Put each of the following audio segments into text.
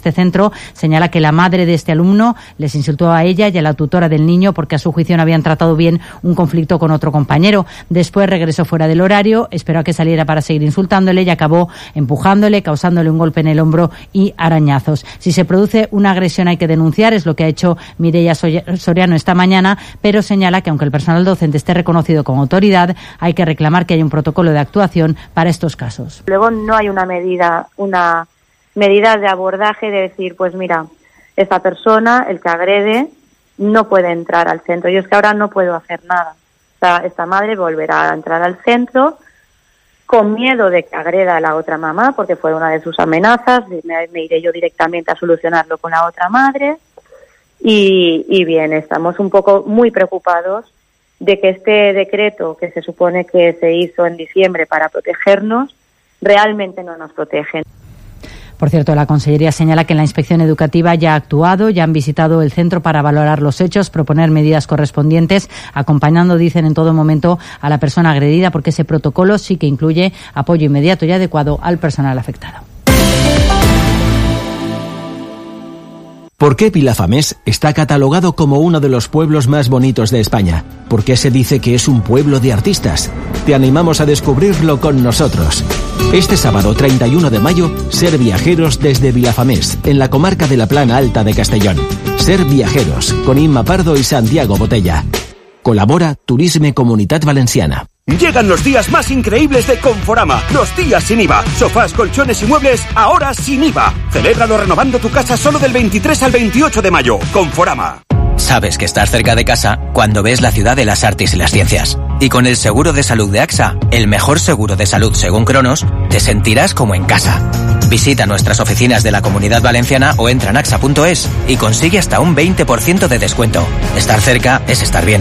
este centro señala que la madre de este alumno les insultó a ella y a la tutora del niño porque a su juicio no habían tratado bien un conflicto con otro compañero. Después regresó fuera del horario, esperó a que saliera para seguir insultándole y acabó empujándole, causándole un golpe en el hombro y arañazos. Si se produce una agresión hay que denunciar, es lo que ha hecho Mireia Soriano esta mañana, pero señala que aunque el personal docente esté reconocido como autoridad, hay que reclamar que haya un protocolo de actuación para estos casos. Luego no hay una medida de abordaje de decir, pues mira, esta persona, el que agrede, no puede entrar al centro. Yo es que ahora no puedo hacer nada. Esta madre volverá a entrar al centro con miedo de que agreda a la otra mamá, porque fue una de sus amenazas. Me iré yo directamente a solucionarlo con la otra madre. Y bien, estamos un poco muy preocupados de que este decreto que se supone que se hizo en diciembre para protegernos, realmente no nos protege. Por cierto, la Consellería señala que la Inspección Educativa ya ha actuado, ya han visitado el centro para valorar los hechos, proponer medidas correspondientes, acompañando, dicen, en todo momento a la persona agredida, porque ese protocolo sí que incluye apoyo inmediato y adecuado al personal afectado. ¿Por qué Vilafamés está catalogado como uno de los pueblos más bonitos de España? ¿Por qué se dice que es un pueblo de artistas? Te animamos a descubrirlo con nosotros. Este sábado 31 de mayo, Ser Viajeros desde Vilafamés, en la comarca de la Plana Alta de Castellón. Ser Viajeros, con Inma Pardo y Santiago Botella. Colabora Turisme Comunitat Valenciana. Llegan los días más increíbles de Conforama, los días sin IVA. Sofás, colchones y muebles, ahora sin IVA. Celébralo renovando tu casa solo del 23 al 28 de mayo. Conforama. Sabes que estás cerca de casa cuando ves la ciudad de las artes y las ciencias. Y con el seguro de salud de AXA, el mejor seguro de salud según Cronos, te sentirás como en casa. Visita nuestras oficinas de la Comunidad Valenciana o entra en axa.es y consigue hasta un 20% de descuento. Estar cerca es estar bien.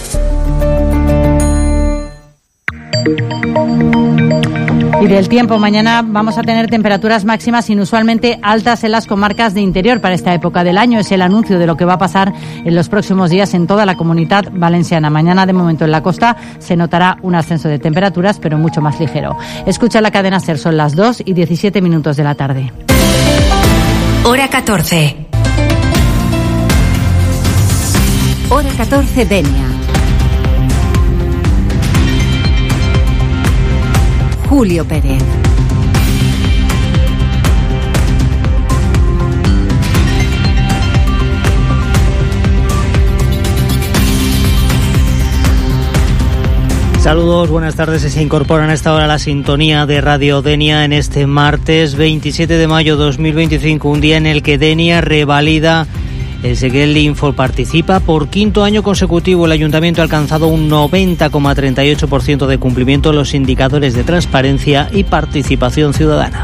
Y del tiempo, mañana vamos a tener temperaturas máximas inusualmente altas en las comarcas de interior para esta época del año. Es el anuncio de lo que va a pasar en los próximos días en toda la Comunidad Valenciana. Mañana, de momento, en la costa se notará un ascenso de temperaturas, pero mucho más ligero. Escucha la cadena SER, son las 2:17 de la tarde. Hora 14. Hora 14, Denia. Julio Pérez. Saludos, buenas tardes. Se incorporan a esta hora a la sintonía de Radio Denia en este martes 27 de mayo 2025, un día en el que Denia revalida el Seguel Info. Participa por quinto año consecutivo. El Ayuntamiento ha alcanzado un 90,38% de cumplimiento en los indicadores de transparencia y participación ciudadana.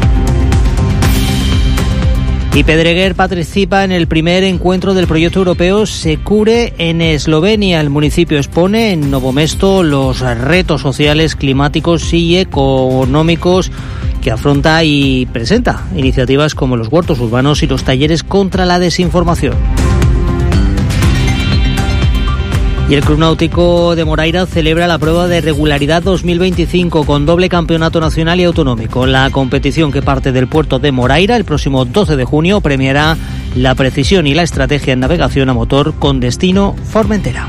Y Pedreguer participa en el primer encuentro del proyecto europeo Secure en Eslovenia. El municipio expone en Novo Mesto los retos sociales, climáticos y económicos que afronta y presenta iniciativas como los huertos urbanos y los talleres contra la desinformación. Y el Club Náutico de Moraira celebra la prueba de regularidad 2025 con doble campeonato nacional y autonómico. La competición, que parte del puerto de Moraira el próximo 12 de junio, premiará la precisión y la estrategia en navegación a motor con destino Formentera.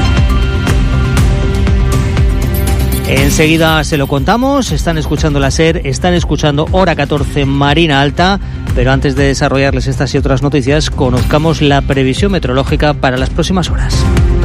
Enseguida se lo contamos. Están escuchando la SER, están escuchando Hora 14 Marina Alta, pero antes de desarrollarles estas y otras noticias, conozcamos la previsión meteorológica para las próximas horas.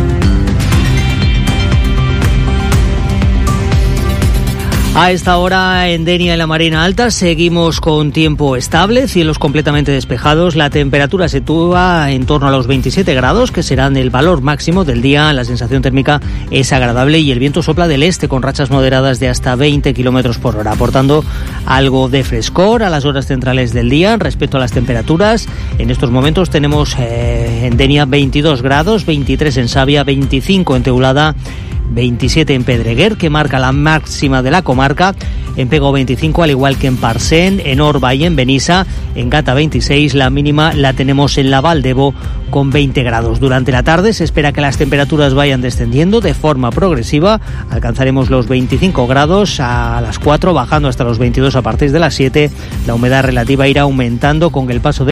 A esta hora en Denia, en la Marina Alta, seguimos con tiempo estable, cielos completamente despejados. La temperatura se sitúa en torno a los 27 grados, que serán el valor máximo del día. La sensación térmica es agradable y el viento sopla del este con rachas moderadas de hasta 20 kilómetros por hora, aportando algo de frescor a las horas centrales del día. Respecto a las temperaturas, en estos momentos tenemos en Denia 22 grados, 23 en Savia, 25 en Teulada, 27 en Pedreguer, que marca la máxima de la comarca. En Pego 25, al igual que en Parcén, en Orba y en Benissa. En Gata 26, la mínima la tenemos en la Valdebo con 20 grados. Durante la tarde se espera que las temperaturas vayan descendiendo de forma progresiva. Alcanzaremos los 25 grados a las 4, bajando hasta los 22 a partir de las 7. La humedad relativa irá aumentando con el paso de